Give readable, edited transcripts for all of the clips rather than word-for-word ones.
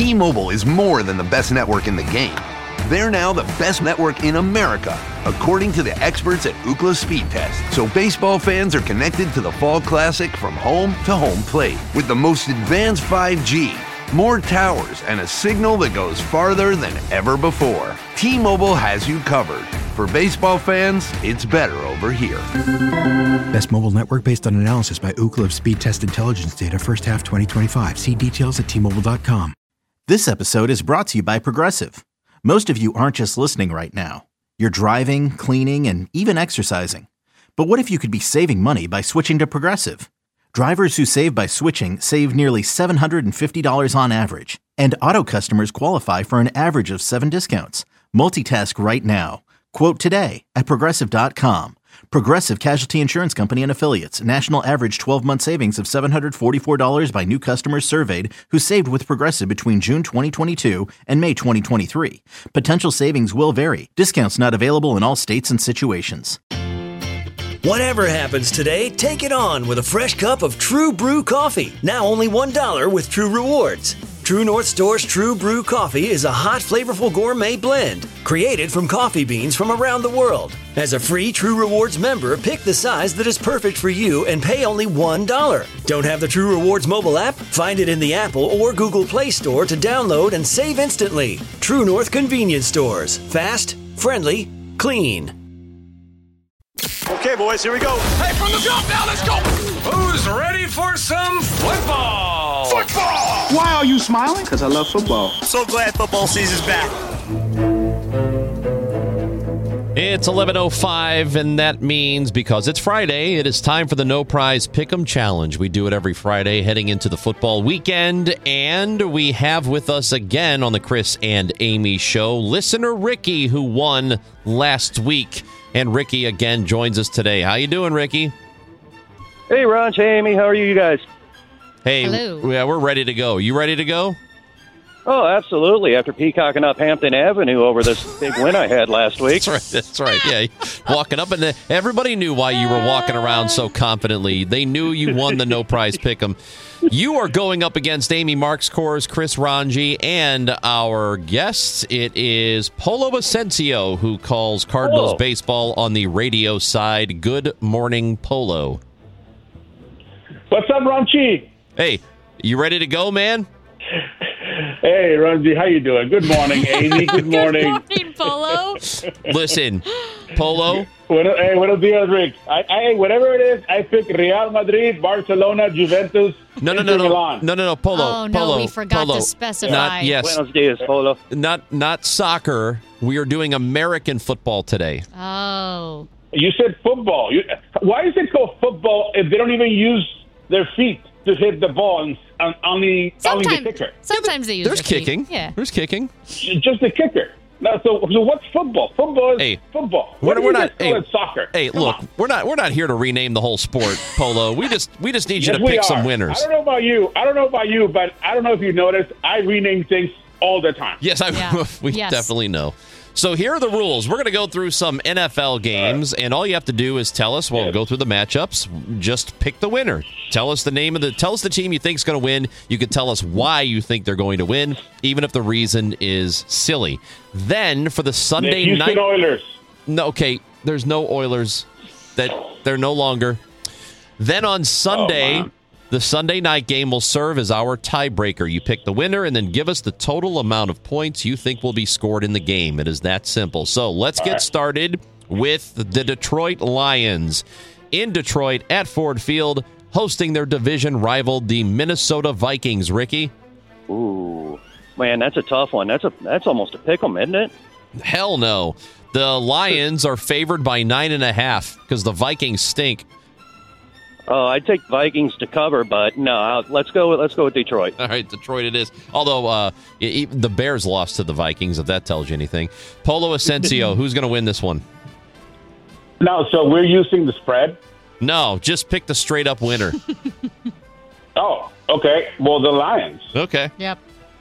T-Mobile is more than the best network in the game. They're now the best network in America, according to the experts at Ookla Speed Test. So baseball fans are connected to the Fall Classic from home to home plate with the most advanced 5G, more towers, and a signal that goes farther than ever before. T-Mobile has you covered. For baseball fans, it's better over here. Best mobile network based on analysis by Ookla of Speed Test Intelligence data first half 2025. See details at T-Mobile.com. This episode is brought to you by Progressive. Most of you aren't just listening right now. You're driving, cleaning, and even exercising. But what if you could be saving money by switching to Progressive? Drivers who save by switching save nearly $750 on average. And auto customers qualify for an average of 7 discounts. Multitask right now. Quote today at Progressive.com. Progressive Casualty Insurance Company and Affiliates. National average 12-month savings of $744 by new customers surveyed who saved with Progressive between June 2022 and May 2023. Potential savings will vary. Discounts not available in all states and situations. Whatever happens today, take it on with a fresh cup of True Brew coffee. Now only $1 with True Rewards. True North Store's True Brew coffee is a hot, flavorful gourmet blend created from coffee beans from around the world. As a free True Rewards member, pick the size that is perfect for you and pay only $1. Don't have the True Rewards mobile app? Find it in the Apple or Google Play Store to download and save instantly. True North Convenience Stores. Fast, friendly, clean. Okay, boys, here we go. Hey, from the jump now, let's go. Who's ready for some football? Football! Why are you smiling? Because I love football. So glad football season's back. It's 11:05, and that means because it's Friday, it is time for the No Prize Pick'em Challenge. We do it every Friday heading into the football weekend, and we have with us again on the Chris and Amy Show, listener Ricky, who won last week. And Ricky again joins us today. How you doing, Ricky? Hey, Ron. Hey, Amy. How are you guys? Hey, hello. Yeah, we're ready to go. You ready to go? Oh, absolutely. After peacocking up Hampton Avenue over this big win I had last week. That's right. Yeah, walking up, and everybody knew why you were walking around so confidently. They knew you won the No Prize Pick'em. You are going up against Amy Marks-Kors, Chris Ranji, and our guests. It is Polo Asensio, who calls Cardinals baseball on the radio side. Good morning, Polo. What's up, Ranji? Hey, you ready to go, man? Hey, Ranji, how you doing? Good morning, Amy. Good morning. Good morning, Polo. Listen, Polo. Hey, buenos dias, Rick. Whatever it is, I pick Real Madrid, Barcelona, Juventus, No, Polo. Oh, no, Polo, we forgot Polo. to specify. Not, yes. Buenos dias, Polo. Not soccer. We are doing American football today. Oh. You said football. Why is it called football if they don't even use their feet to hit the ball and only the kicker? Sometimes they use There's their feet. kicking. Yeah. There's kicking. Just the kicker. No, so what's football? Football is football. We're not. It's soccer. Hey, look, we're not here to rename the whole sport, Polo. We just need you to pick some winners. I don't know about you, but I don't know if you noticed. I rename things all the time. Yes, we definitely know. So here are the rules. We're going to go through some NFL games, and all you have to do is tell us. We'll go through the matchups. Just pick the winner. Tell us the team you think is going to win. You can tell us why you think they're going to win, even if the reason is silly. Then for the Sunday the night Oilers. No, okay. There's no Oilers. They're no longer. Then on Sunday. The Sunday night game will serve as our tiebreaker. You pick the winner and then give us the total amount of points you think will be scored in the game. It is that simple. So let's get started with the Detroit Lions. In Detroit at Ford Field, hosting their division rival, the Minnesota Vikings. Ricky? Ooh, man, that's a tough one. That's almost a pick 'em, isn't it? Hell no. The Lions are favored by 9.5 because the Vikings stink. Oh, I'd take Vikings to cover, but no, let's go with Detroit. All right, Detroit it is. Although the Bears lost to the Vikings, if that tells you anything. Polo Asensio, who's going to win this one? No, so we're using the spread? No, just pick the straight-up winner. Oh, okay. Well, the Lions. Okay. Yep.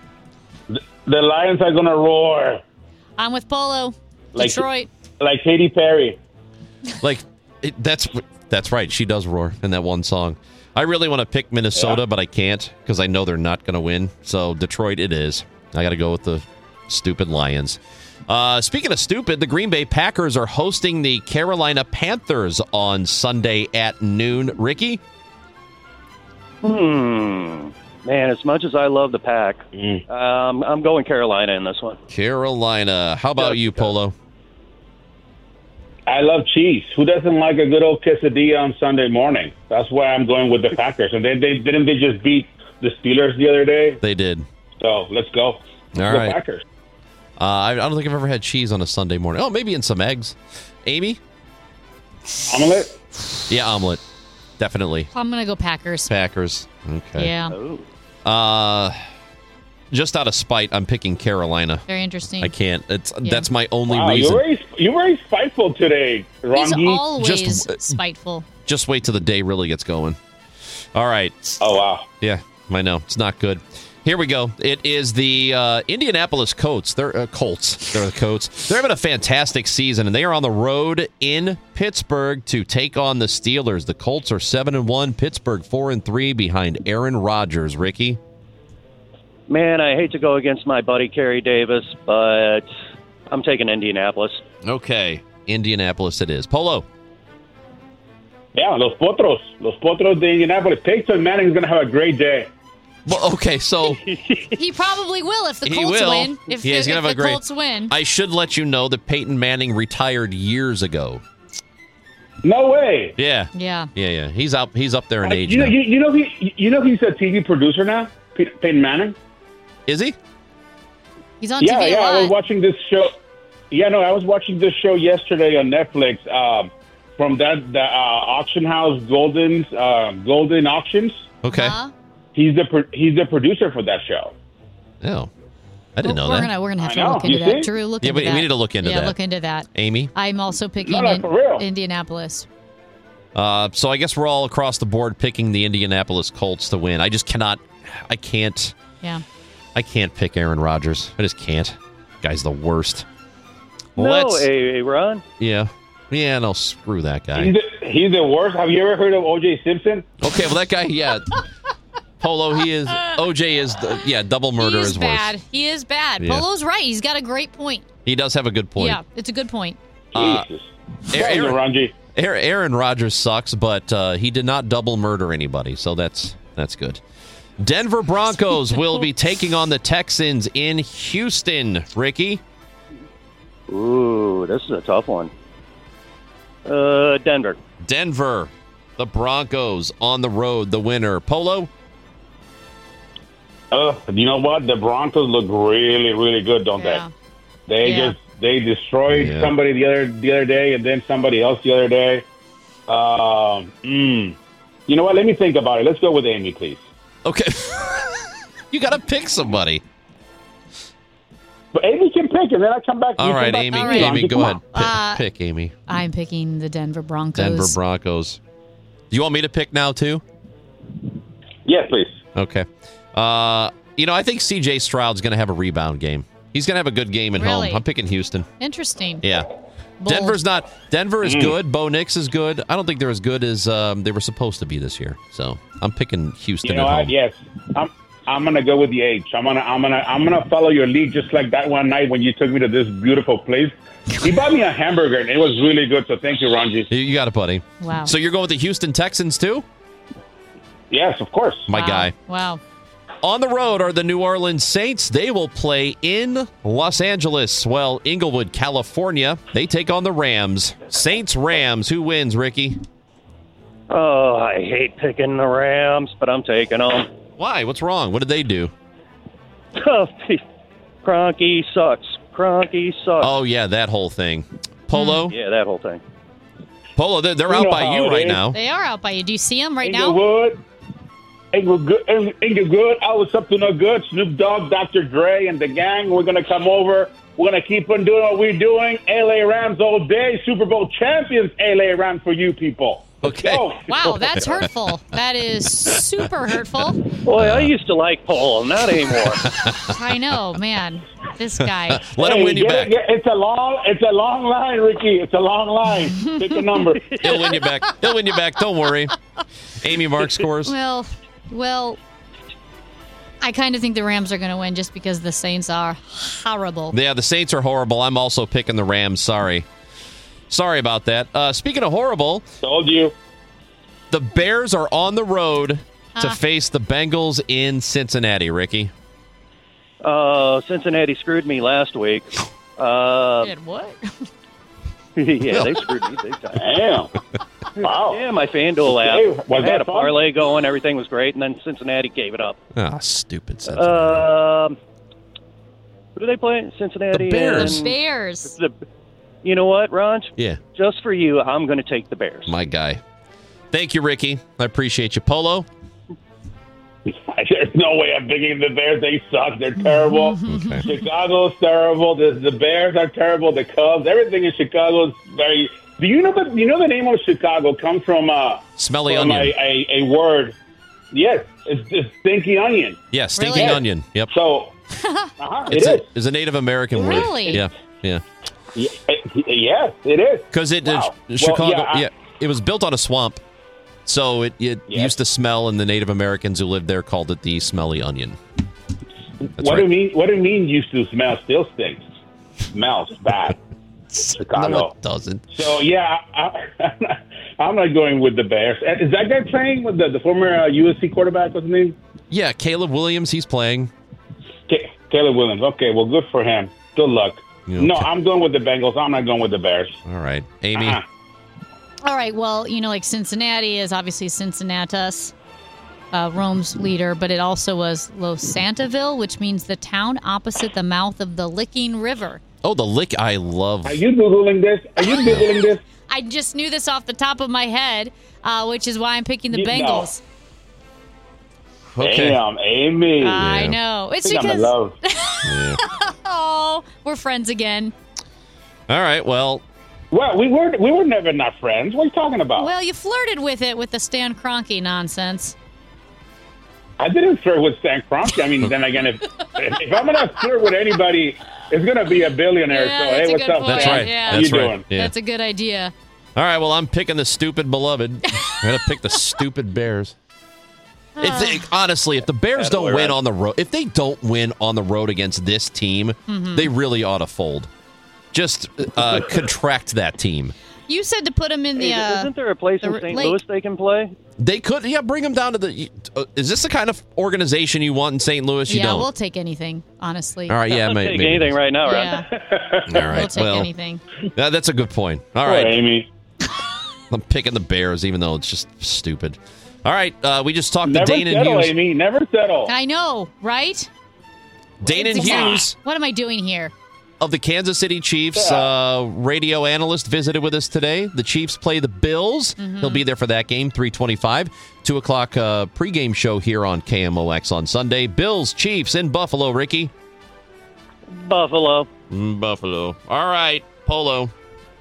The Lions are going to roar. I'm with Polo. Detroit. Like Katy Perry. That's right. She does roar in that one song. I really want to pick Minnesota, but I can't because I know they're not going to win. So Detroit it is. I got to go with the stupid Lions. Speaking of stupid, the Green Bay Packers are hosting the Carolina Panthers on Sunday at noon. Ricky? Man, as much as I love the Pack, I'm going Carolina in this one. Carolina. How about you, Polo? I love cheese. Who doesn't like a good old quesadilla on Sunday morning? That's why I'm going with the Packers. And they just beat the Steelers the other day? They did. So let's go. All right. Packers. I don't think I've ever had cheese on a Sunday morning. Oh, maybe in some eggs. Amy? Omelet? Yeah, omelet. Definitely. I'm going to go Packers. Packers. Okay. Yeah. Just out of spite, I'm picking Carolina. Very interesting. I can't. That's my only Wow, reason. You're very spiteful today, Rongi. He's always spiteful. Just wait till the day really gets going. All right. Oh, wow. Yeah, I know. It's not good. Here we go. It is the Indianapolis Colts. They're Colts. They're the Colts. They're having a fantastic season, and they are on the road in Pittsburgh to take on the Steelers. The Colts are 7-1. Pittsburgh 4-3 behind Aaron Rodgers. Ricky? Man, I hate to go against my buddy Kerry Davis, but I'm taking Indianapolis. Okay. Indianapolis it is. Polo? Yeah, Los Potros de Indianapolis. Peyton Manning's going to have a great day. Well, okay, so He probably will if the he Colts will. win. If He's the gonna have a great. Colts win. I should let you know that Peyton Manning retired years ago. No way. Yeah. Yeah. He's up there in age. You now. know he's a TV producer now. Peyton Manning. Is he? He's on TV a lot. I was watching this show. Yeah, no, I was watching this show yesterday on Netflix. From the auction house, Golden Auctions. Okay. He's the producer for that show. Oh, I didn't know that. We're gonna have to look into that. Drew, look into that. We need to look into that. Yeah, look into that. Amy? I'm also picking for real. Indianapolis. So I guess we're all across the board picking the Indianapolis Colts to win. I just cannot. I can't. Yeah. I can't pick Aaron Rodgers. I just can't. Guy's the worst. Ron? Yeah. Yeah, no, screw that guy. He's the worst. Have you ever heard of O.J. Simpson? Okay, well, that guy, yeah. Polo, he is. O.J. is, double murder is worse. He is bad. Yeah. Polo's right. He's got a great point. He does have a good point. Yeah, it's a good point. Aaron Rodgers sucks, but he did not double murder anybody, so that's good. Denver Broncos will be taking on the Texans in Houston. Ricky? Ooh, this is a tough one. Denver. The Broncos on the road, the winner. Polo? You know what? The Broncos look really, really good, don't they? They destroyed somebody the other day, and then somebody else the other day. You know what? Let me think about it. Let's go with Amy, please. Okay. You got to pick somebody. But Amy can pick, and then I come back. All right, Amy. Amy, go ahead. Pick, Amy. I'm picking the Denver Broncos. Denver Broncos. Do you want me to pick now, too? Yes, please. Okay. I think C.J. Stroud's going to have a rebound game. He's going to have a good game at home. I'm picking Houston. Interesting. Yeah. Bold. Denver is good. Bo Nix is good. I don't think they're as good as they were supposed to be this year. So I'm picking Houston. You know what? Yes, I'm gonna go with the H. I'm gonna follow your lead, just like that one night when you took me to this beautiful place. He bought me a hamburger and it was really good. So thank you, Ronji. You got it, buddy. Wow. So you're going with the Houston Texans too? Yes, of course. My guy. Wow. On the road are the New Orleans Saints. They will play in Los Angeles. Well, Inglewood, California. They take on the Rams. Saints-Rams. Who wins, Ricky? Oh, I hate picking the Rams, but I'm taking them. Why? What's wrong? What did they do? Kroenke sucks. Oh, yeah, that whole thing. Polo? Yeah, that whole thing. Polo, they're out by you right now. They are out by you. Do you see them right Inglewood. Inglewood, I was up to no good. Snoop Dogg, Dr. Dre, and the gang. We're going to come over. We're going to keep on doing what we're doing. LA Rams all day. Super Bowl champions, LA Rams for you people. Okay. Wow, that's hurtful. That is super hurtful. Boy, I used to like Paul, not anymore. I know, man. This guy. Let him win you back. It's a long line, Ricky. It's a long line. Pick a number. He'll win you back. He'll win you back. Don't worry. Amy, mark scores. Well, I kind of think the Rams are going to win just because the Saints are horrible. Yeah, the Saints are horrible. I'm also picking the Rams. Sorry about that. Speaking of horrible, told you. The Bears are on the road to face the Bengals in Cincinnati, Ricky. Cincinnati screwed me last week. Did what? Yeah, they screwed me big time. Damn. Wow. Yeah, my FanDuel app. Was I had that a fun? parlay going. Everything was great, and then Cincinnati gave it up. Ah, stupid Cincinnati. Who do they play? Cincinnati. The Bears. The Bears. You know what, Ron? Yeah. Just for you, I'm going to take the Bears. My guy. Thank you, Ricky. I appreciate you. Polo? There's no way I'm picking the Bears. They suck. They're terrible. Okay. Chicago's terrible. The Bears are terrible. The Cubs. Everything in Chicago is very... Do you know the name of Chicago comes from... Smelly from onion. A word. Yes. It's stinky onion. Yeah, stinking onion. Yep. So... It's a Native American word. Really? Yeah. Yes, it is. Because Chicago, it was built on a swamp, so it used to smell, and the Native Americans who lived there called it the smelly onion. What do you mean used to smell? Still stinks. Smells bad. Chicago. No, it doesn't. So, yeah, I'm not going with the Bears. Is that guy playing with the former USC quarterback? What's his name? Yeah, Caleb Williams, he's playing. Caleb Williams. Okay, well, good for him. Good luck. Okay. No, I'm going with the Bengals. I'm not going with the Bears. All right. Amy? All right, well, like Cincinnati is obviously Cincinnatus, Rome's leader, but it also was Los Santaville, which means the town opposite the mouth of the Licking River. Oh, the lick I love. Are you Googling this? I just knew this off the top of my head, which is why I'm picking the Bengals. Okay. Damn, Amy. I know. It's I'm in love. Oh, we're friends again. All right, well, we were never not friends. What are you talking about? Well, you flirted with it with the Stan Kroenke nonsense. I didn't flirt with Stan Kroenke. I mean, then again, if I'm going to flirt with anybody, it's going to be a billionaire. Yeah, so, that's hey, a what's good up, point. That's Stan? right. Yeah. How you That's right. doing? Yeah. That's a good idea. All right, well, I'm picking the stupid beloved. I'm going to pick the stupid Bears. Honestly, if the Bears don't win on the road, if they don't win on the road against this team, they really ought to fold. Just contract that team. You said to put them in the. Isn't there a place in St. Louis they can play? They could, bring them down to the. Is this the kind of organization you want in St. Louis? You don't. We'll take anything, honestly. All right, I'll take anything right now, right? Yeah. All right, We'll take well, anything. That's a good point. All right, Amy. I'm picking the Bears, even though it's just stupid. All right, we just talked to Dane and settle, Hughes. Amy. Never settle. I know, right? Dane and Hughes. What am I doing here? Of the Kansas City Chiefs, radio analyst visited with us today. The Chiefs play the Bills. He'll be there for that game, 3:25. 2 o'clock pregame show here on KMOX on Sunday. Bills, Chiefs in Buffalo, Ricky. Buffalo. Buffalo. All right, Polo.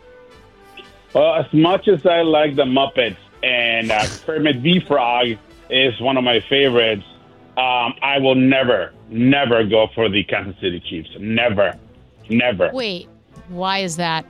Well, as much as I like the Muppets and Kermit the Frog is one of my favorites, I will never go for the Kansas City Chiefs. Never. Wait, why is that?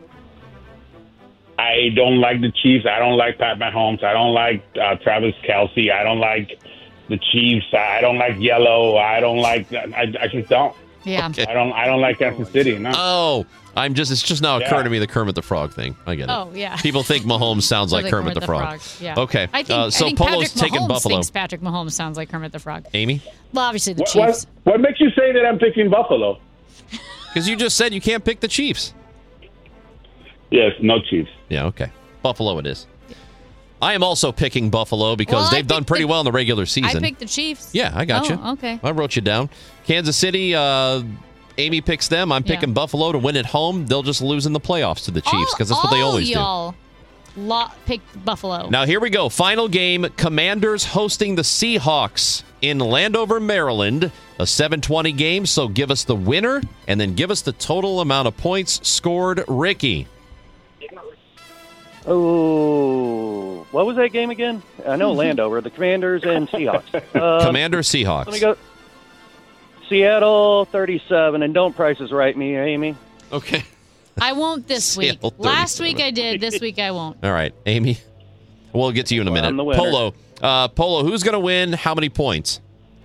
I don't like the Chiefs. I don't like Pat Mahomes. I don't like Travis Kelce. I don't like the Chiefs. I don't like yellow. I don't like. I just don't. Yeah. Okay. I don't like Kansas City. No. Oh, it's just now occurring to me the Kermit the Frog thing. I get it. Oh, yeah. People think Mahomes sounds like Kermit the Frog. Yeah. Okay. I think so Polo's Patrick taking Mahomes Buffalo. thinks Patrick Mahomes sounds like Kermit the Frog. Amy? Well, obviously the Chiefs. What makes you say that I'm picking Buffalo? Because you just said you can't pick the Chiefs. Yes, no Chiefs. Yeah, okay. Buffalo it is. I am also picking Buffalo because they've done pretty well in the regular season. I picked the Chiefs. Yeah, I got you. Okay. I wrote you down. Kansas City, Amy picks them. I'm picking Buffalo to win at home. They'll just lose in the playoffs to the Chiefs because that's what they always do. Picked Buffalo. Now, here we go. Final game. Commanders hosting the Seahawks in Landover, Maryland. A 7:20 game, so give us the winner and then give us the total amount of points scored. Ricky. Oh, what was that game again? I know Landover, the Commanders and Seahawks. Commander Seahawks. Let me go. Seattle 37, and don't prices right me, Amy. Okay. I won't this week. Seattle Last week I did. This week I won't. All right, Amy. We'll get to you in a minute. I'm the winner. Polo, who's going to win? How many points?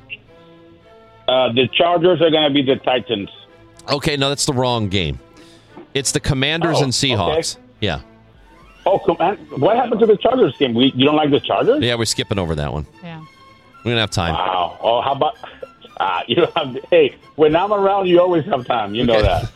The Chargers are going to be the Titans. Okay, no, that's the wrong game. It's the Commanders and Seahawks. Okay. Yeah. Oh, what happened to the Chargers game? You don't like the Chargers? Yeah, we're skipping over that one. Yeah. We don't have time. Wow. Oh, how about... you don't have, hey, when I'm around, you always have time. You know that.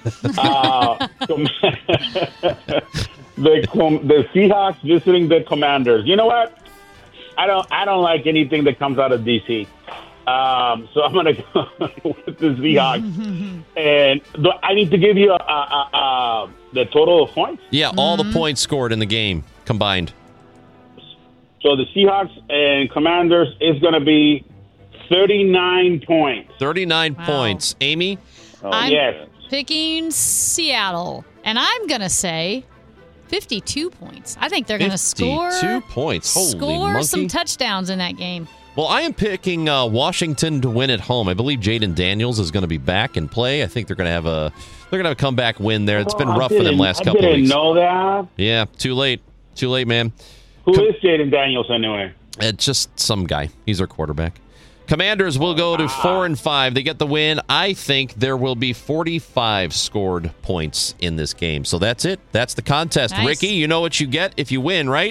The Seahawks visiting the Commanders. You know what? I don't like anything that comes out of DC. So I'm gonna go with the Seahawks. And I need to give you the total of points. Yeah, all the points scored in the game combined. So the Seahawks and Commanders is going to be 39 points. 39 points. Amy? I'm picking Seattle, and I'm going to say 52 points. I think they're going to score 52 points. Holy score monkey. some touchdowns in that game. Well, I am picking Washington to win at home. I believe Jaden Daniels is going to be back and play. I think they're going to have a comeback win there. It's been rough for them last couple of weeks. I didn't know that. Yeah, too late. Too late, man. Who is Jaden Daniels anyway? It's just some guy. He's their quarterback. Commanders will go to 4-5. They get the win. I think there will be 45 scored points in this game. So that's it. That's the contest. Nice. Ricky, you know what you get if you win, right?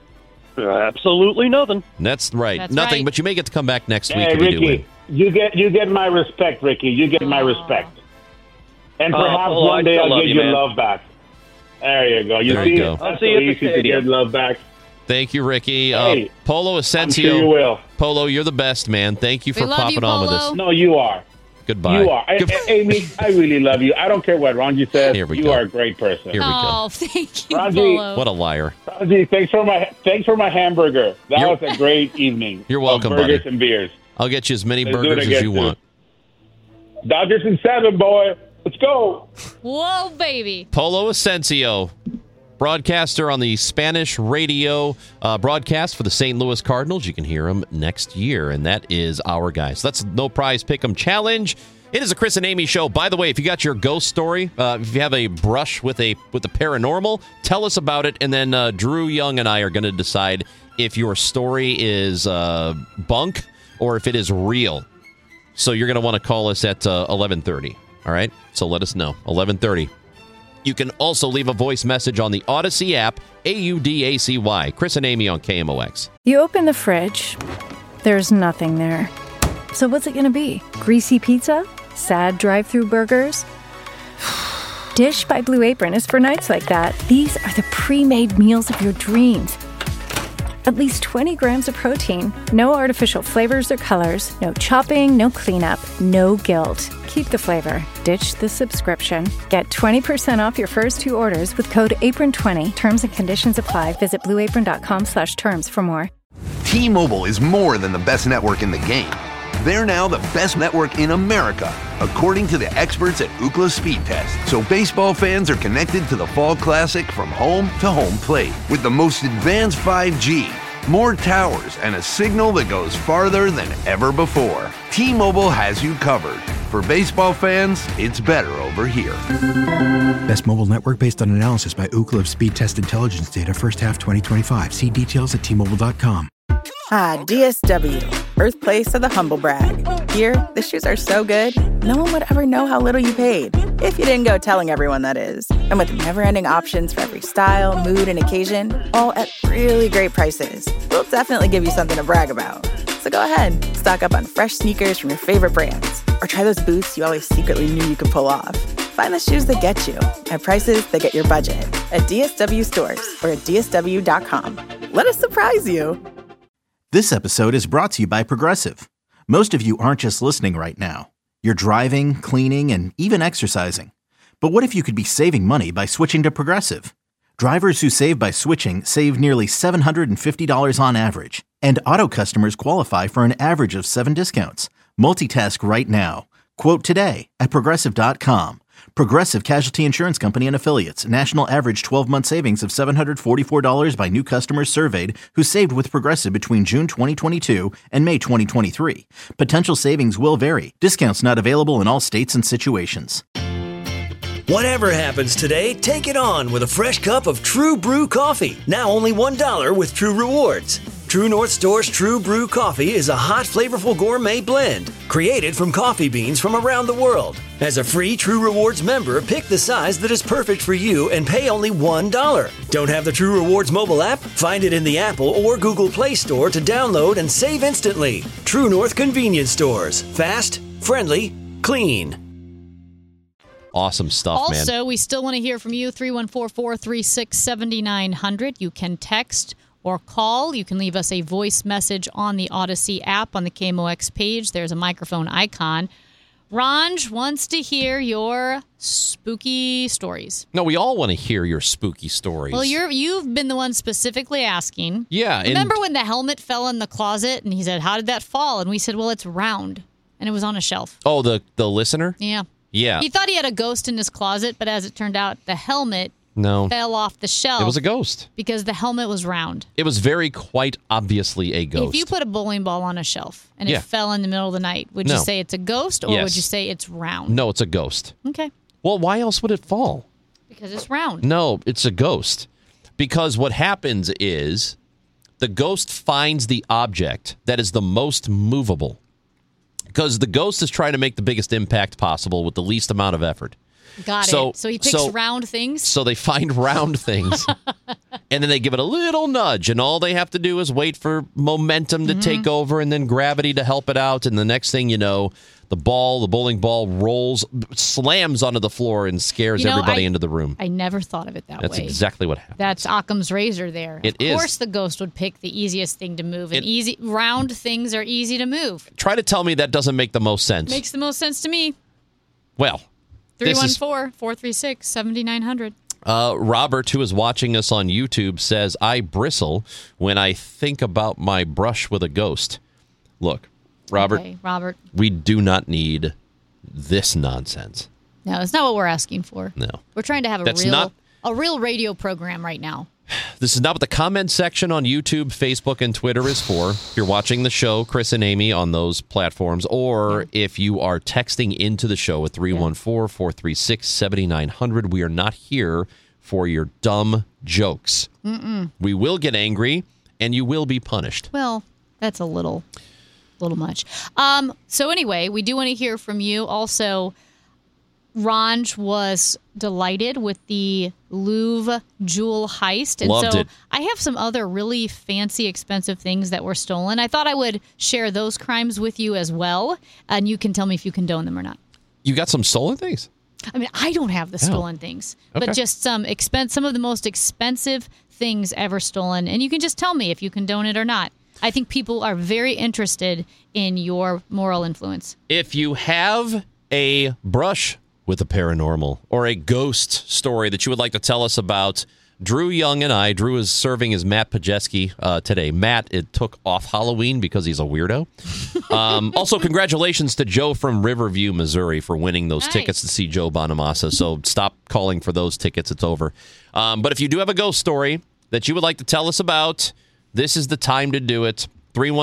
Absolutely nothing. That's right. That's nothing, right. but you may get to come back next week Hey, if you do win. Ricky, you get my respect, Ricky. You get my respect. And perhaps one day I'll give you love back. There you go. There you go. I'll see you at the easy to stadium. get love back. Thank you, Ricky. Hey, Polo Ascensio. I'm sure you will. Polo, you're the best, man. Thank you for love popping you, on with Polo. us. No, you are. Goodbye. You are. Amy, I really love you. I don't care what Ranji says. Here we you go. are a great person. Here we go. Oh, thank you, Ranji, Polo. What a liar. Ranji, thanks for my hamburger. That was a great evening. You're welcome, of burgers buddy. and beers. I'll get you as many Let's do it burgers as again, you too. want. Dodgers in 7, boy. Let's go. Whoa, baby. Polo Ascensio, broadcaster on the Spanish radio broadcast for the St. Louis Cardinals. You can hear him next year, and that is our guy. So that's No Prize Pick'em Challenge. It is a Chris and Amy show. By the way, if you got your ghost story, if you have a brush with the paranormal, tell us about it, and then Drew Young and I are going to decide if your story is bunk or if it is real. So you're going to want to call us at 11:30. All right? So let us know. 11:30. You can also leave a voice message on the Odyssey app, AUDACY. Chris and Amy on KMOX. You open the fridge, there's nothing there. So what's it going to be? Greasy pizza? Sad drive-thru burgers? Dish by Blue Apron is for nights like that. These are the pre-made meals of your dreams. At least 20 grams of protein, no artificial flavors or colors, no chopping, no cleanup, no guilt. Keep the flavor. Ditch the subscription. Get 20% off your first 2 orders with code APRON20. Terms and conditions apply. Visit blueapron.com/terms for more. T-Mobile is more than the best network in the game. They're now the best network in America, according to the experts at Ookla Speed Test. So baseball fans are connected to the Fall Classic from home to home plate with the most advanced 5G, more towers, and a signal that goes farther than ever before. T-Mobile has you covered. For baseball fans, it's better over here. Best mobile network based on analysis by Ookla Speed Test Intelligence data first half 2025. See details at T-Mobile.com. Ah, DSW, birthplace of the humble brag. Here, the shoes are so good, no one would ever know how little you paid. If you didn't go telling everyone, that is. And with never-ending options for every style, mood, and occasion, all at really great prices, we'll definitely give you something to brag about. So go ahead, stock up on fresh sneakers from your favorite brands, or try those boots you always secretly knew you could pull off. Find the shoes that get you at prices that get your budget at DSW stores or at DSW.com. Let us surprise you. This episode is brought to you by Progressive. Most of you aren't just listening right now. You're driving, cleaning, and even exercising. But what if you could be saving money by switching to Progressive? Drivers who save by switching save nearly $750 on average. And auto customers qualify for an average of 7 discounts. Multitask right now. Quote today at Progressive.com. Progressive Casualty Insurance Company and Affiliates. National average 12-month savings of $744 by new customers surveyed who saved with Progressive between June 2022 and May 2023. Potential savings will vary. Discounts not available in all states and situations. Whatever happens today, take it on with a fresh cup of True Brew coffee. Now only $1 with True Rewards. True North Store's True Brew coffee is a hot, flavorful gourmet blend created from coffee beans from around the world. As a free True Rewards member, pick the size that is perfect for you and pay only $1. Don't have the True Rewards mobile app? Find it in the Apple or Google Play Store to download and save instantly. True North Convenience Stores. Fast, friendly, clean. Awesome stuff, man. Also, we still want to hear from you. 314-436-7900. You can text or call. You can leave us a voice message on the Odyssey app on the KMOX page. There's a microphone icon. Ranj wants to hear your spooky stories. No, we all want to hear your spooky stories. Well, you've been the one specifically asking. Yeah. Remember when the helmet fell in the closet and he said, "How did that fall?" And we said, "Well, it's round." And it was on a shelf. Oh, the listener? Yeah. Yeah. He thought he had a ghost in his closet, but as it turned out, the helmet fell off the shelf. It was a ghost. Because the helmet was round. It was quite obviously a ghost. If you put a bowling ball on a shelf and it fell in the middle of the night, would you say it's a ghost or would you say it's round? No, it's a ghost. Okay. Well, why else would it fall? Because it's round. No, it's a ghost. Because what happens is the ghost finds the object that is the most movable. Because the ghost is trying to make the biggest impact possible with the least amount of effort. Got it. So he picks round things? So they find round things, and then they give it a little nudge, and all they have to do is wait for momentum to take over and then gravity to help it out, and the next thing you know, the bowling ball slams onto the floor and scares everybody into the room. I never thought of it that way. That's exactly what happened. That's Occam's razor there. Of course the ghost would pick the easiest thing to move, and round things are easy to move. Try to tell me that doesn't make the most sense. Makes the most sense to me. Well, 314-436-7900. Robert, who is watching us on YouTube, says, I bristle when I think about my brush with a ghost. Look, Robert, we do not need this nonsense. No, it's not what we're asking for. No. We're trying to have a real radio program right now. This is not what the comment section on YouTube, Facebook, and Twitter is for. If you're watching the show, Chris and Amy, on those platforms, or if you are texting into the show at 314-436-7900, we are not here for your dumb jokes. We will get angry, and you will be punished. Well, that's a little much. So anyway, we do want to hear from you. Also, Ranj was delighted with the Louvre jewel heist. And Loved it. I have some other really fancy, expensive things that were stolen. I thought I would share those crimes with you as well, and you can tell me if you condone them or not. You got some stolen things? I mean, I don't have the stolen things, but just some of the most expensive things ever stolen, and you can just tell me if you condone it or not. I think people are very interested in your moral influence. If you have a brush with the paranormal or a ghost story that you would like to tell us about, Drew Young and I, Drew is serving as Matt Pajeski today. Matt, it took off Halloween because he's a weirdo. Also, congratulations to Joe from Riverview, Missouri for winning those tickets to see Joe Bonamassa. So stop calling for those tickets. It's over. But if you do have a ghost story that you would like to tell us about, this is the time to do it.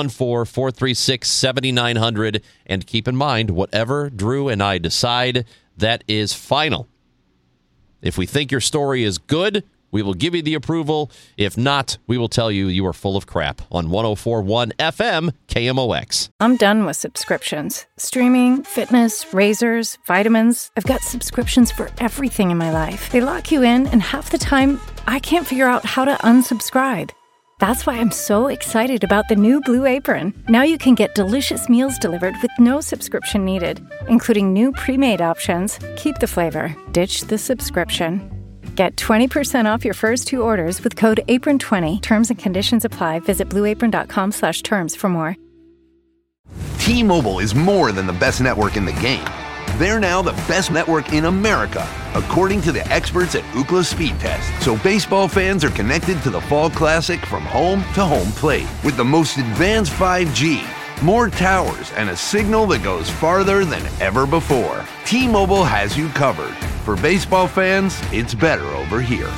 314-436-7900. And keep in mind, whatever Drew and I decide, that is final. If we think your story is good, we will give you the approval. If not, we will tell you you are full of crap on 104.1 FM KMOX. I'm done with subscriptions. Streaming, fitness, razors, vitamins. I've got subscriptions for everything in my life. They lock you in, and half the time, I can't figure out how to unsubscribe. That's why I'm so excited about the new Blue Apron. Now you can get delicious meals delivered with no subscription needed, including new pre-made options. Keep the flavor, ditch the subscription. Get 20% off your first 2 orders with code APRON20. Terms and conditions apply. Visit blueapron.com/terms for more. T-Mobile is more than the best network in the game. They're now the best network in America, according to the experts at Ookla Speed Test. So baseball fans are connected to the Fall Classic from home to home plate with the most advanced 5G, more towers, and a signal that goes farther than ever before. T-Mobile has you covered. for baseball fans, it's better over here.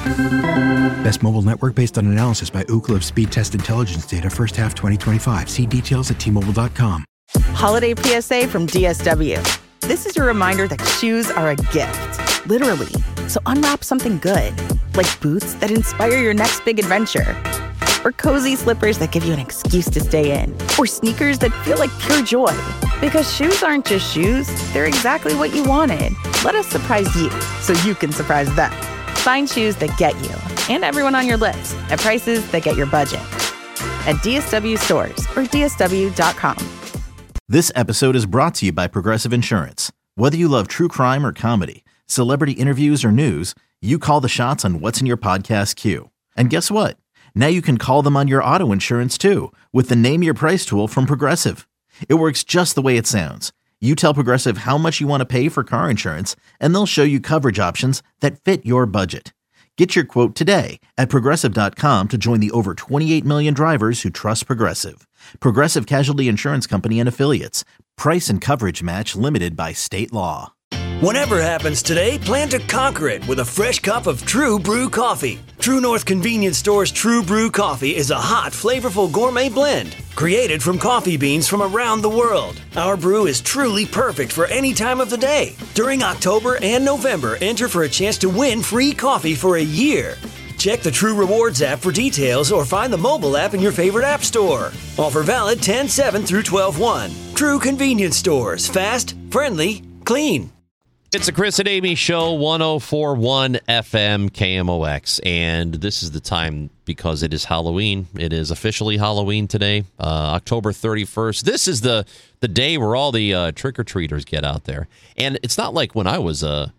Best mobile network based on analysis by Ookla of Speed Test Intelligence data first half 2025. See details at T-Mobile.com. Holiday PSA from DSW. This is your reminder that shoes are a gift, literally. So unwrap something good, like boots that inspire your next big adventure, or cozy slippers that give you an excuse to stay in, or sneakers that feel like pure joy. Because shoes aren't just shoes, they're exactly what you wanted. Let us surprise you so you can surprise them. Find shoes that get you and everyone on your list at prices that get your budget. At DSW stores or DSW.com. This episode is brought to you by Progressive Insurance. Whether you love true crime or comedy, celebrity interviews or news, you call the shots on what's in your podcast queue. And guess what? Now you can call them on your auto insurance too with the Name Your Price tool from Progressive. It works just the way it sounds. You tell Progressive how much you want to pay for car insurance, and they'll show you coverage options that fit your budget. Get your quote today at Progressive.com to join the over 28 million drivers who trust Progressive. Progressive Casualty Insurance Company and Affiliates. Price and coverage match limited by state law. Whatever happens today, plan to conquer it with a fresh cup of True Brew coffee. True North Convenience Store's True Brew coffee is a hot, flavorful gourmet blend created from coffee beans from around the world. Our brew is truly perfect for any time of the day. During October and November, enter for a chance to win free coffee for a year. Check the True Rewards app for details or find the mobile app in your favorite app store. Offer valid 10/7 through 12/1. True Convenience Stores. Fast, friendly, clean. It's a Chris and Amy Show, 104.1 FM KMOX, and this is the time because it is Halloween. It is officially Halloween today, October 31st. This is the day where all the trick-or-treaters get out there. And it's not like when I was a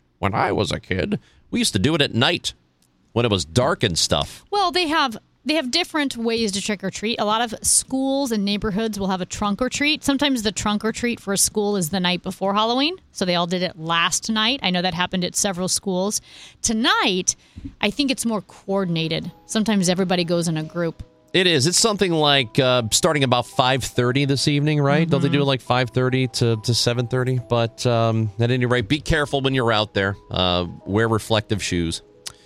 kid. We used to do it at night when it was dark and stuff. Well, they have different ways to trick or treat. A lot of schools and neighborhoods will have a trunk or treat. Sometimes the trunk or treat for a school is the night before Halloween. So they all did it last night. I know that happened at several schools. Tonight, I think it's more coordinated. Sometimes everybody goes in a group. It is. It's something like starting about 5:30 this evening, right? Mm-hmm. Don't they do it like 5:30 to 7:30? But at any rate, be careful when you're out there. Wear reflective shoes.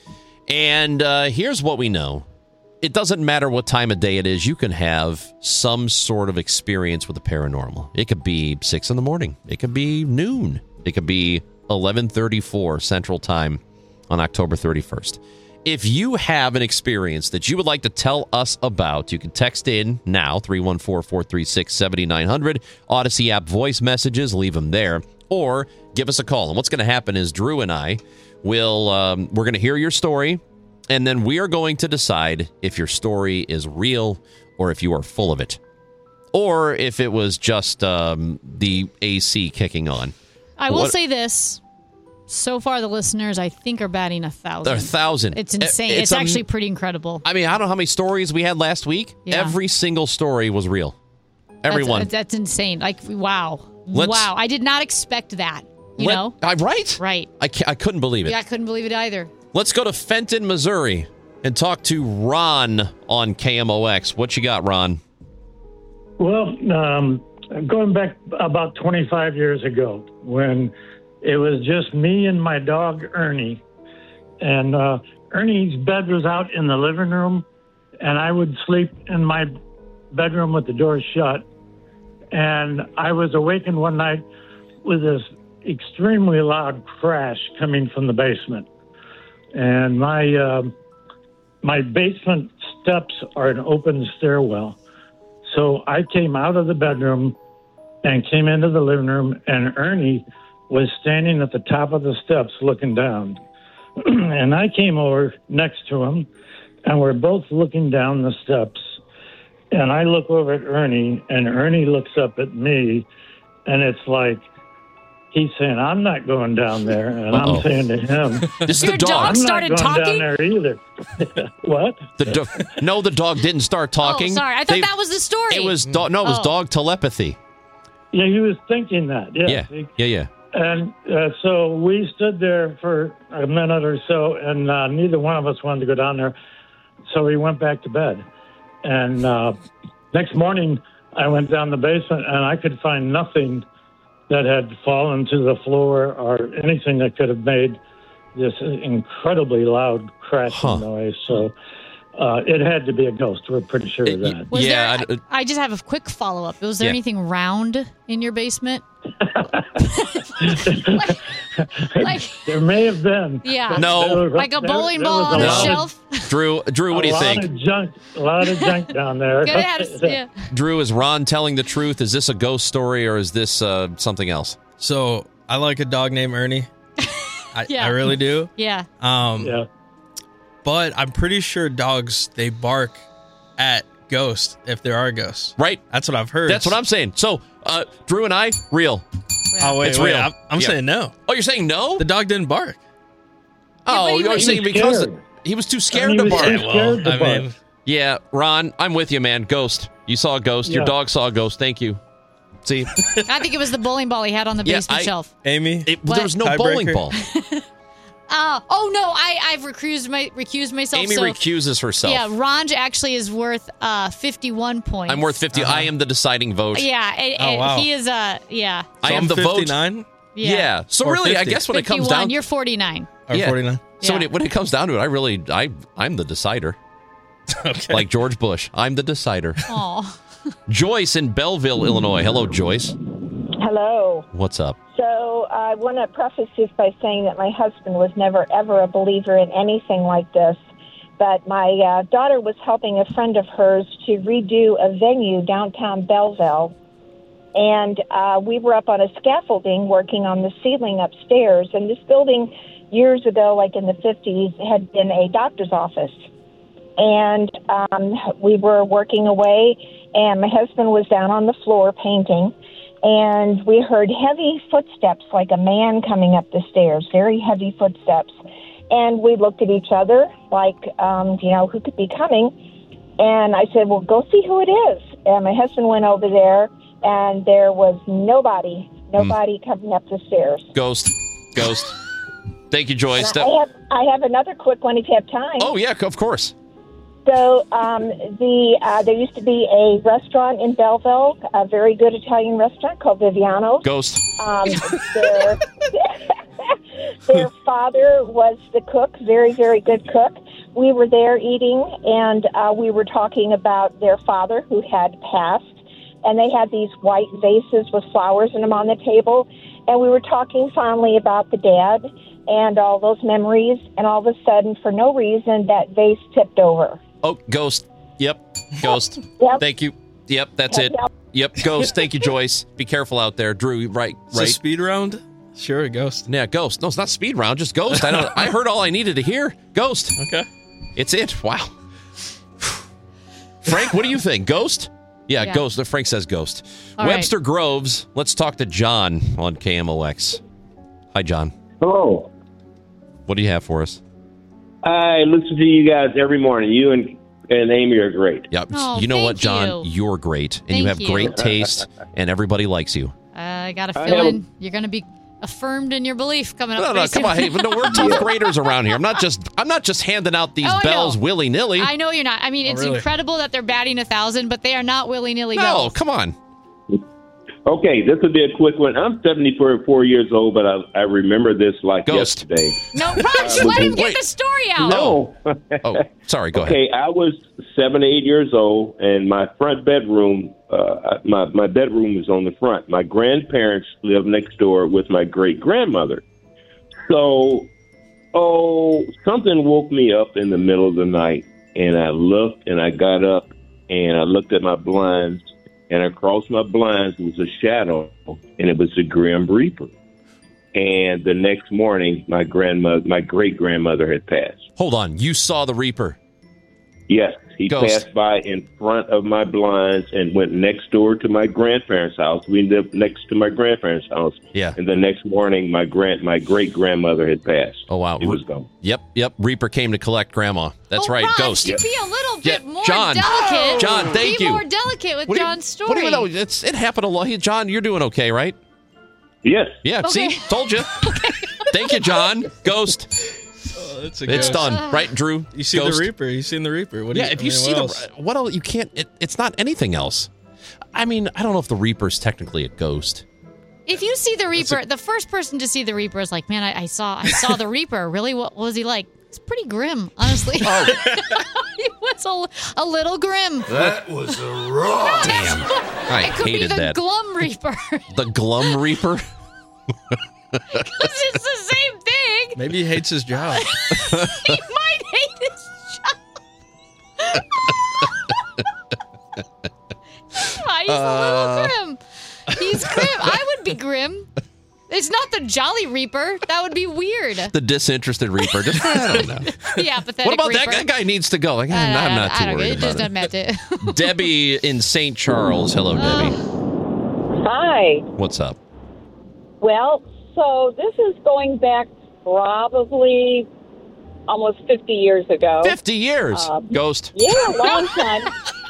And here's what we know. It doesn't matter what time of day it is. You can have some sort of experience with the paranormal. It could be 6 in the morning. It could be noon. It could be 11:34 Central Time on October 31st. If you have an experience that you would like to tell us about, you can text in now, 314-436-7900. Odyssey app voice messages, leave them there. Or give us a call. And what's going to happen is Drew and I will, we're going to hear your story. And then we are going to decide if your story is real or if you are full of it. Or if it was just the AC kicking on. I will say this. So far, the listeners, I think, are batting 1,000. 1,000. It's insane. It's actually pretty incredible. I mean, I don't know how many stories we had last week. Yeah. Every single story was real. Everyone. That's insane. Like, wow. Wow. I did not expect that. You know? Right? Right. I couldn't believe it. Yeah, I couldn't believe it either. Let's go to Fenton, Missouri, and talk to Ron on KMOX. What you got, Ron? Well, going back about 25 years ago when it was just me and my dog, Ernie. And Ernie's bed was out in the living room, and I would sleep in my bedroom with the door shut. And I was awakened one night with this extremely loud crash coming from the basement. And my basement steps are an open stairwell. So I came out of the bedroom and came into the living room, and Ernie was standing at the top of the steps looking down. And I came over next to him, and we're both looking down the steps. And I look over at Ernie, and Ernie looks up at me, and it's like, he's saying, I'm not going down there. And I'm saying to him, this is the dog. I'm started not going talking? down there either. What? No, the dog didn't start talking. Oh, sorry. I thought that was the story. It was it was dog telepathy. Yeah, he was thinking that. Yeah. Yeah. And so we stood there for a minute or so, and neither one of us wanted to go down there. So we went back to bed. And next morning, I went down the basement, and I could find nothing that had fallen to the floor or anything that could have made this incredibly loud crashing noise. So it had to be a ghost. We're pretty sure of that. I just have a quick follow-up. Was there anything round in your basement? There may have been. Yeah. No. Like a bowling ball on a shelf? Drew, what do you think? A lot of junk down there. Yeah. Drew, is Ron telling the truth? Is this a ghost story or is this something else? So I like a dog named Ernie. Yeah. I really do. Yeah. But I'm pretty sure dogs, they bark at ghosts if there are ghosts. Right. That's what I've heard. That's what I'm saying. So, Drew and I, real. Oh, wait, it's real. I'm saying no. Oh, you're saying no? The dog didn't bark. Oh, you're saying because he was too scared to bark. Yeah, Ron, I'm with you, man. Ghost. You saw a ghost. Your dog saw a ghost. Thank you. See? I think it was the bowling ball he had on the basement shelf. Amy? There was no bowling ball. Oh, no, I've recused myself. Amy recuses herself. Yeah, Ron actually is worth 51 points. I'm worth 50. I am the deciding vote. Yeah, wow. he is I So am the 59? vote. Yeah. So really, 50. I guess when 51, it comes down, you're 49. Or 49. So when it comes down to it, I'm the decider. Okay. Like George Bush, I'm the decider. Aw. Joyce in Belleville, Illinois. Hello, Joyce. Hello. What's up? So I want to preface this by saying that my husband was never, ever a believer in anything like this. But my daughter was helping a friend of hers to redo a venue downtown Belleville. And we were up on a scaffolding working on the ceiling upstairs. And this building, years ago, like in the 50s, had been a doctor's office. And we were working away, and my husband was down on the floor painting. And we heard heavy footsteps, like a man coming up the stairs, very heavy footsteps. And we looked at each other like, who could be coming? And I said, well, go see who it is. And my husband went over there, and there was nobody coming up the stairs. Ghost. Thank you, Joyce. I have another quick one if you have time. Oh, yeah, of course. So there used to be a restaurant in Belleville, a very good Italian restaurant called Viviano's. Ghost. Their father was the cook, very, very good cook. We were there eating, and we were talking about their father who had passed, and they had these white vases with flowers in them on the table, and we were talking fondly about the dad and all those memories, and all of a sudden, for no reason, that vase tipped over. Oh, ghost. Yep, ghost. Yep. Thank you. Yep, that's it. Yep, ghost. Thank you, Joyce. Be careful out there. Drew, right. Is it speed round? Sure, a ghost. Yeah, ghost. No, it's not speed round, just ghost. I heard all I needed to hear. Ghost. Okay. It's it. Wow. Frank, what do you think? Ghost? Yeah, ghost. Frank says ghost. All Webster Groves. Let's talk to John on KMOX. Hi, John. Hello. What do you have for us? I listen to you guys every morning. You and Amy are great. Yep. Oh, you know what, thank John? you. You're great. And Thank you have you. great taste, and everybody likes you. I got a feeling you're going to be affirmed in your belief coming up. No, come on. Hey, no, we're tough graders around here. I'm not just handing out these bells willy-nilly. I know you're not. I mean, it's incredible that they're batting 1,000, but they are not willy-nilly No, bells. come on. Okay, this will be a quick one. I'm 74 years old, but I remember this like yesterday. No, Ron, let him get the story out. No. Oh, sorry. Go ahead. Okay, I was 7, 8 years old, and my front bedroom, my bedroom was on the front. My grandparents lived next door with my great-grandmother. So, something woke me up in the middle of the night, and I looked, and I got up, and I looked at my blinds, and across my blinds was a shadow, and it was the Grim Reaper. And the next morning, my great-grandmother had passed. Hold on. You saw the Reaper? Yes. He passed by in front of my blinds and went next door to my grandparents' house. We lived next to my grandparents' house. Yeah. And the next morning, my great-grandmother had passed. Oh, wow. He was gone. Yep. Reaper came to collect Grandma. That's right. Ron, Ghost. Be a little bit more John. delicate. John, thank you. Be more delicate with John's story. What do you know? It happened a lot. John, you're doing okay, right? Yes. Yeah, Okay. see? Told you. Thank you, John. Ghost. It's It's done. Right, Drew? You seen Ghost? the Reaper. You seen the Reaper. What do If you see what else? You can't. It's not anything else. I mean, I don't know if the Reaper's technically a ghost. If you see the Reaper, the first person to see the Reaper is like, man, I saw the Reaper. Really? What was he like? It's pretty grim, honestly. Oh. He was a little grim. That was a raw. Damn. I it could hated be the that. Glum Reaper. The Glum Reaper? Because it's the same thing. Maybe he hates his job. He might hate his job. He's a little grim. He's grim. I would be grim. It's not the Jolly Reaper. That would be weird. The disinterested Reaper. Just, I don't know. The apathetic What about Reaper. that guy needs to go? Like, I'm not too worried It just about doesn't matter. Debbie in St. Charles. Hello, Debbie. Hi. What's up? Well, so this is going back probably almost 50 years ago. 50 years? Ghost. Yeah, a long time.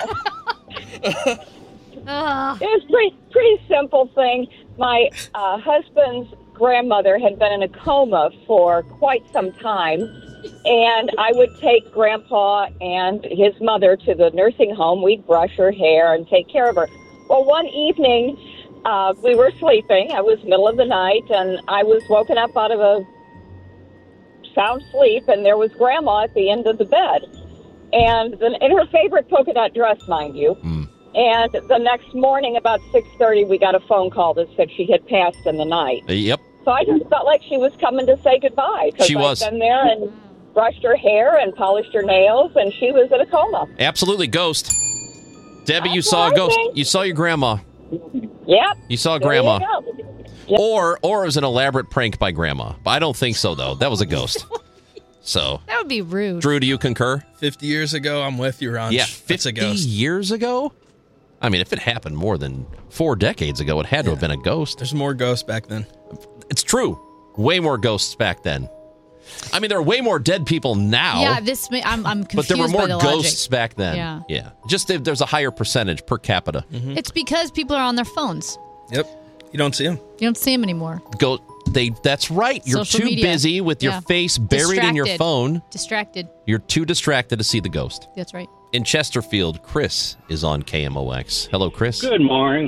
It was pretty simple thing. My husband's grandmother had been in a coma for quite some time, and I would take Grandpa and his mother to the nursing home. We'd brush her hair and take care of her. Well, one evening, we were sleeping. It was middle of the night, and I was woken up out of a sound sleep, and there was Grandma at the end of the bed, and in her favorite polka dot dress, mind you. And the next morning, about 6:30, we got a phone call that said she had passed in the night. Yep. So I just felt like she was coming to say goodbye. She was. I'd been there and brushed her hair and polished her nails, and she was in a coma. Absolutely, ghost. Debbie, you saw a ghost. You saw your grandma. Yep. You saw There grandma. you go. Or it was an elaborate prank by grandma. But I don't think so, though. That was a ghost. So, That would be rude. Drew, do you concur? 50 years ago, I'm with you, Ron. Yeah, It's a 50 ghost. years ago? I mean, if it happened more than 4 decades ago, it had to have been a ghost. There's more ghosts back then. It's true. Way more ghosts back then. I mean, there are way more dead people now. Yeah, I'm confused but there were more by the ghosts logic. back then. Yeah. Just there's a higher percentage per capita. It's because people are on their phones. Yep. You don't see them. You don't see them anymore. That's right. You're Social too media. busy with your Yeah. face buried in your Distracted. phone. Distracted. You're too distracted to see the ghost. That's right. In Chesterfield, Chris is on KMOX. Hello, Chris. Good morning.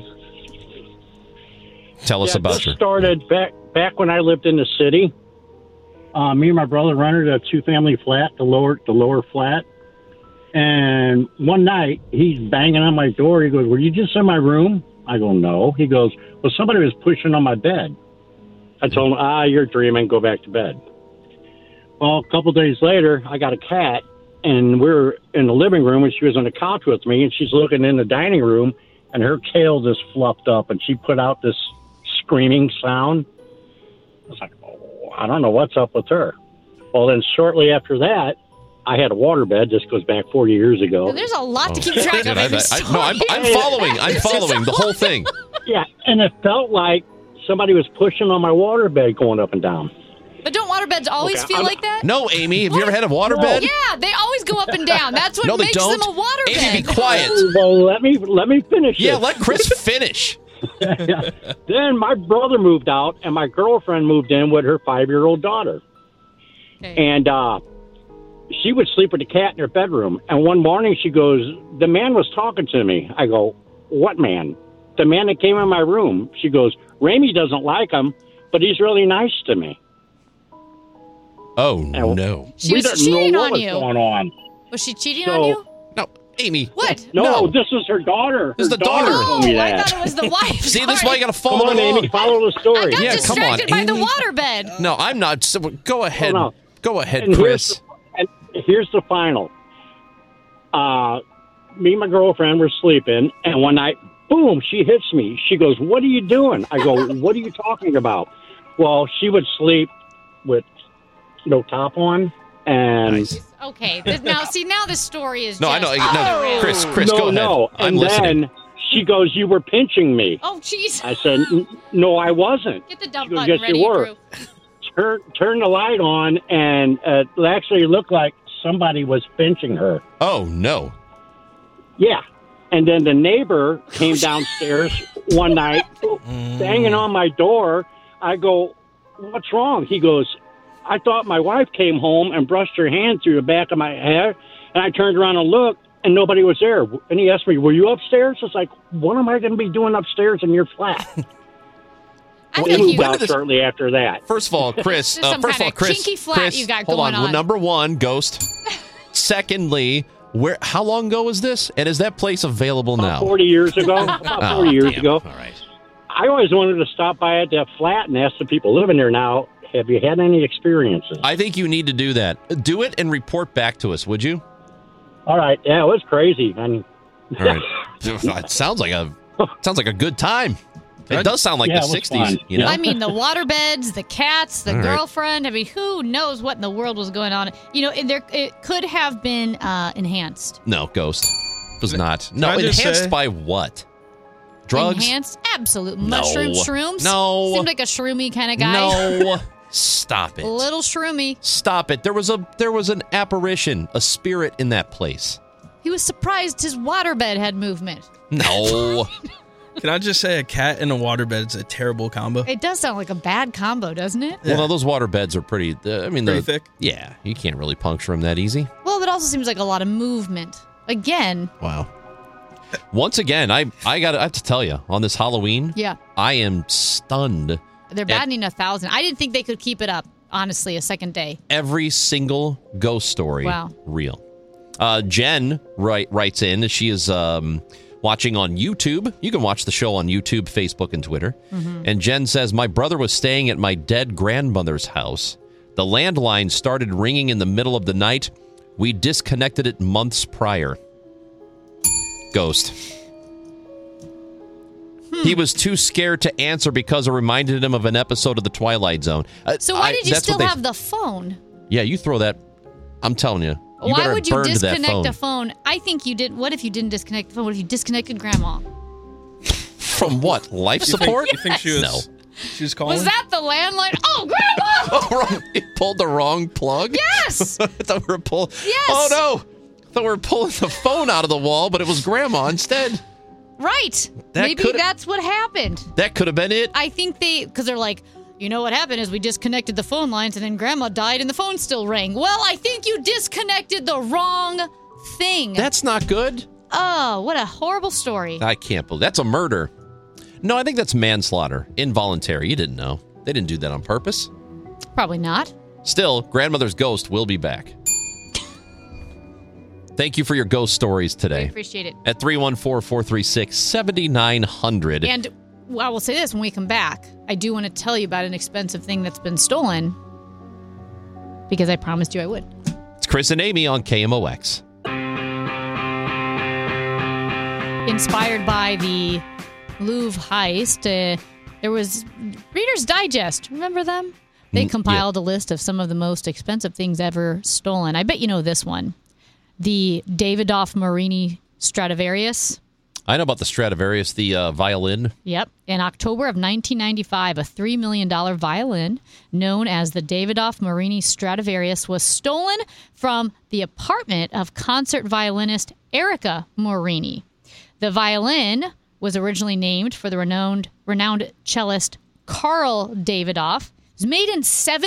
Tell us about this your... started back when I lived in the city. Me and my brother rented a 2-family flat, the lower flat. And one night, he's banging on my door. He goes, "Were you just in my room?" I go, "No." He goes, "Well, somebody was pushing on my bed." I told him, "You're dreaming. Go back to bed." Well, a couple days later, I got a cat, and we're in the living room, and she was on the couch with me, and she's looking in the dining room, and her tail just fluffed up, and she put out this screaming sound. I was like, "Oh, I don't know what's up with her." Well, then shortly after that, I had a waterbed. This goes back 40 years ago. There's a lot to keep track of. I'm following. I'm following the whole thing. Yeah, and it felt like somebody was pushing on my waterbed going up and down. But don't waterbeds always feel like that? No, Amy. Have you ever had a waterbed? Yeah, they always go up and down. That's what No, they makes don't. them a waterbed. Amy, be quiet. Well, let me finish. Yeah, this. let Chris finish. Then my brother moved out, and my girlfriend moved in with her 5-year-old daughter. And she would sleep with the cat in her bedroom. And one morning she goes, "The man was talking to me." I go, "What man?" "The man that came in my room." She goes, "Ramey doesn't like him, but he's really nice to me." Oh, no. She was didn't cheating know what on was you. going on. Was she cheating So- on you? No, Amy. What? No, this is her daughter. This is Her the daughter. told me Oh, I that. thought it was the wife. See, this is why you got to Come follow on, along. Amy, follow the story. I got Yeah, come on, distracted by the Amy. waterbed. No, I'm not. So, go ahead. No. Go ahead, And Chris. Here's the final. Me and my girlfriend were sleeping, and one night, boom, she hits me. She goes, "What are you doing?" I go, "What are you talking about?" Well, she would sleep with no top on, and Okay. Now this story is No, I just know. No, Chris, no, go ahead. no. I'm And listening. then she goes, "You were pinching me." Oh, jeez. I said, "No, I wasn't." Get the dump She goes, button "Yes, ready, you were." Drew. Turn the light on, and it actually looked like somebody was pinching her. Oh, no. Yeah. And then the neighbor came downstairs one night, banging on my door. I go, "What's wrong?" He goes, "I thought my wife came home and brushed her hand through the back of my hair." And I turned around and looked, and nobody was there. And he asked me, "Were you upstairs?" I was like, "What am I going to be doing upstairs in your flat?" We moved out shortly after that. First of all, Chris. Some kind of kinky flat Chris, you got hold going on. Number one, Ghost. Secondly, how long ago was this? And is that place available now? 40 years ago. About 40 years ago. All right. I always wanted to stop by at that flat and ask the people living there now, have you had any experiences? I think you need to do that. Do it and report back to us, would you? All right. Yeah, it was crazy. All right. It sounds like a good time. It does sound like the 60s, you know? I mean, the waterbeds, the cats, the All right. girlfriend. I mean, who knows what in the world was going on? You know, it could have been enhanced. No, Ghost. It was not. Can No, I just enhanced say- by what? Drugs? Enhanced? Absolute. No. Shrooms? No. Seemed like a shroomy kind of guy. No. Stop it. Little shroomy. Stop it. There was an apparition, a spirit in that place. He was surprised his waterbed had movement. No. Can I just say a cat and a waterbed is a terrible combo? It does sound like a bad combo, doesn't it? Well, no, those water beds are pretty, Pretty thick? Yeah, you can't really puncture them that easy. Well, it also seems like a lot of movement. Again. Wow. Once again, I have to tell you, on this Halloween, Yeah. I am stunned. They're batting 1,000. I didn't think they could keep it up, honestly, a second day. Every single ghost story, Wow. real. Jen writes in. She is watching on YouTube. You can watch the show on YouTube, Facebook, and Twitter. Mm-hmm. And Jen says, my brother was staying at my dead grandmother's house. The landline started ringing in the middle of the night. We disconnected it months prior. Ghost. He was too scared to answer because it reminded him of an episode of The Twilight Zone. So why did you still have the phone? Yeah, you throw that. I'm telling you. You Why better would you burn to that disconnect phone. a phone? I think you did. What if you didn't disconnect the phone? What if you disconnected Grandma? From what? Life support? You think she was? She was calling. Was that the landline? Oh, Grandma! You pulled the wrong plug? Yes! I thought we were pulling. Yes! Oh, no. I thought we were pulling the phone out of the wall, but it was Grandma instead. Right. That Maybe could've- that's what happened. That could have been it. I think because they're like, you know what happened is we disconnected the phone lines and then Grandma died and the phone still rang. Well, I think you disconnected the wrong thing. That's not good. Oh, what a horrible story. I can't believe that's a murder. No, I think that's manslaughter. Involuntary. You didn't know. They didn't do that on purpose. Probably not. Still, grandmother's ghost will be back. Thank you for your ghost stories today. We appreciate it. At 314-436-7900. And I will say this, when we come back, I do want to tell you about an expensive thing that's been stolen because I promised you I would. It's Chris and Amy on KMOX. Inspired by the Louvre heist, there was Reader's Digest. Remember them? They compiled a list of some of the most expensive things ever stolen. I bet you know this one. The Davidoff Marini Stradivarius. I know about the Stradivarius, the violin. Yep. In October of 1995, a $3 million violin known as the Davidoff Marini Stradivarius was stolen from the apartment of concert violinist Erica Morini. The violin was originally named for the renowned cellist Carl Davidoff. It was made in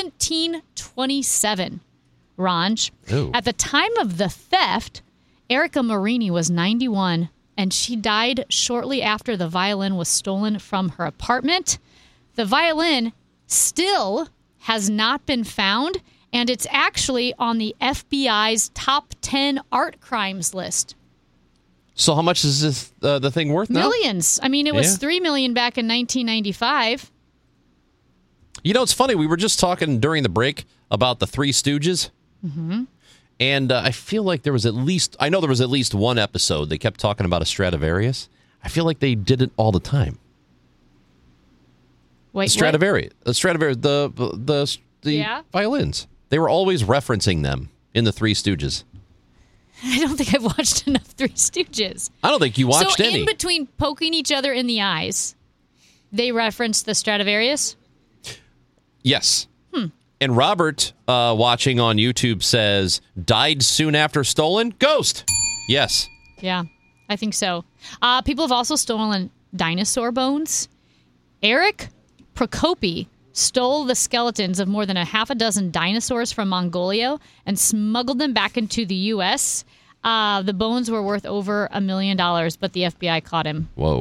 1727. Ranj. Ooh. At the time of the theft, Erica Morini was 91, and she died shortly after the violin was stolen from her apartment. The violin still has not been found, and it's actually on the FBI's top 10 art crimes list. So how much is this the thing worth now? Millions. I mean, it was Yeah. $3 million back in 1995. You know, it's funny. We were just talking during the break about the Three Stooges. Mm-hmm. And I feel like there was at least one episode they kept talking about a Stradivarius. I feel like they did it all the time. Wait, The Stradivarius, the Yeah? violins. They were always referencing them in the Three Stooges. I don't think I've watched enough Three Stooges. I don't think you watched so any. in between poking each other in the eyes, they referenced the Stradivarius? Yes. And Robert, watching on YouTube, says, died soon after stolen? Ghost. Yes. Yeah, I think so. People have also stolen dinosaur bones. Eric Prokopi stole the skeletons of more than a half a dozen dinosaurs from Mongolia and smuggled them back into the U.S. The bones were worth over $1 million, but the FBI caught him. Whoa.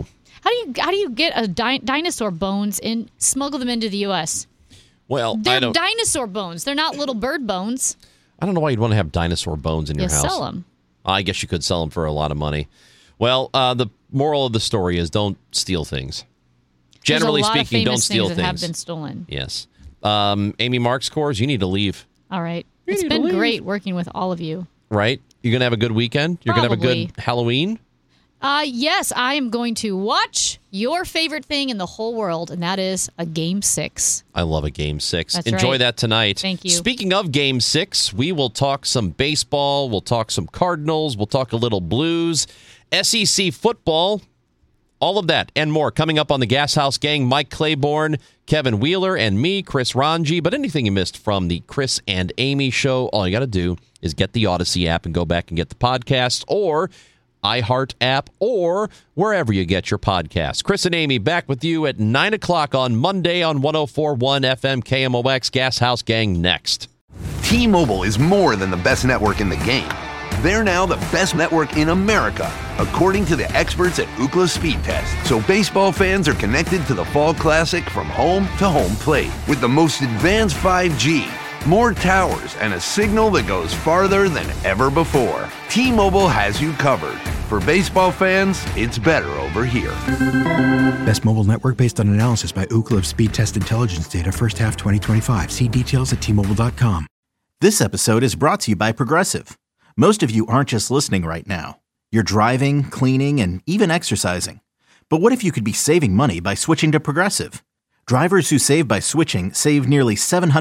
How do you get a dinosaur bones and smuggle them into the U.S.? Well, They're dinosaur bones. They're not little bird bones. I don't know why you'd want to have dinosaur bones in your house. Sell them. I guess you could sell them for a lot of money. Well, the moral of the story is don't steal things. Generally speaking, don't steal things. That have been stolen. Yes. Amy Mark scores. You need to leave. All right. It's been great working with all of you. Right? You're going to have a good weekend? You're going to have a good Halloween? Yes, I am going to watch your favorite thing in the whole world, and that is a Game 6. I love a Game 6. That's Enjoy right. that tonight. Thank you. Speaking of Game 6, we will talk some baseball. We'll talk some Cardinals. We'll talk a little Blues, SEC football, all of that and more coming up on the Gas House Gang. Mike Claiborne, Kevin Wheeler, and me, Chris Ranji. But anything you missed from the Chris and Amy show, all you got to do is get the Odyssey app and go back and get the podcast, or iHeart app, or wherever you get your podcasts. Chris and Amy back with you at 9 o'clock on Monday on 104.1 FM KMOX. Gas House Gang next. T-Mobile is more than the best network in the game. They're now the best network in America, according to the experts at Ookla Speed Test. So baseball fans are connected to the Fall Classic from home to home plate with the most advanced 5G, more towers, and a signal that goes farther than ever before. T-Mobile has you covered. For baseball fans, it's better over here. Best mobile network based on analysis by Ookla Speed Test Intelligence data first half 2025. See details at T-Mobile.com. This episode is brought to you by Progressive. Most of you aren't just listening right now. You're driving, cleaning, and even exercising. But what if you could be saving money by switching to Progressive? Drivers who save by switching save nearly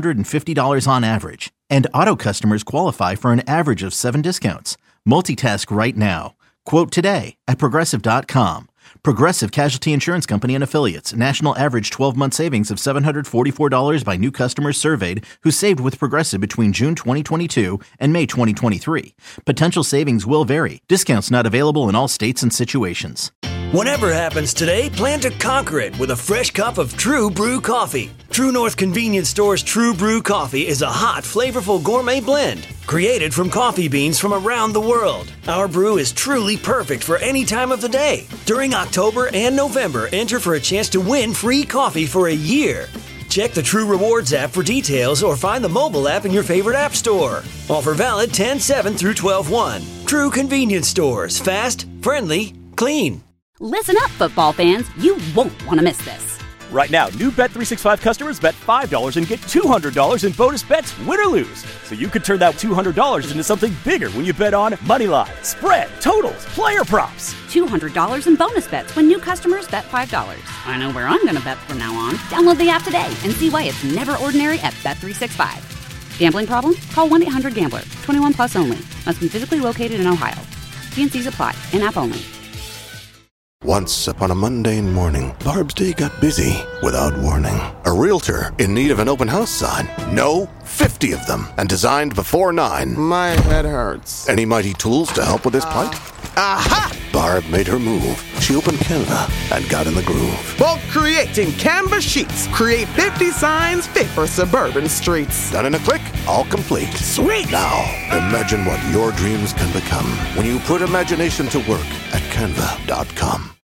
$750 on average. And auto customers qualify for an average of 7 discounts. Multitask right now. Quote today at Progressive.com. Progressive Casualty Insurance Company and Affiliates. National average 12-month savings of $744 by new customers surveyed who saved with Progressive between June 2022 and May 2023. Potential savings will vary. Discounts not available in all states and situations. Whatever happens today, plan to conquer it with a fresh cup of True Brew coffee. True North Convenience Store's True Brew coffee is a hot, flavorful gourmet blend created from coffee beans from around the world. Our brew is truly perfect for any time of the day. During October and November, enter for a chance to win free coffee for a year. Check the True Rewards app for details or find the mobile app in your favorite app store. Offer valid 10/7 through 12/1. True Convenience Stores. Fast, friendly, clean. Listen up, football fans. You won't want to miss this. Right now, new Bet365 customers bet $5 and get $200 in bonus bets, win or lose. So you could turn that $200 into something bigger when you bet on moneyline, spread, totals, player props. $200 in bonus bets when new customers bet $5. I know where I'm going to bet from now on. Download the app today and see why it's never ordinary at Bet365. Gambling problem? Call 1-800-GAMBLER. 21 plus only. Must be physically located in Ohio. T&Cs apply. In-app only. Once upon a mundane morning, Barb's day got busy without warning. A realtor in need of an open house sign. No, 50 of them, and designed before 9. My head hurts. Any mighty tools to help with this plight? Aha! Barb made her move. She opened Canva and got in the groove. Bulk creating Canva sheets. Create 50 signs fit for suburban streets. Done in a click, all complete. Sweet! Now, imagine what your dreams can become when you put imagination to work at Canva.com.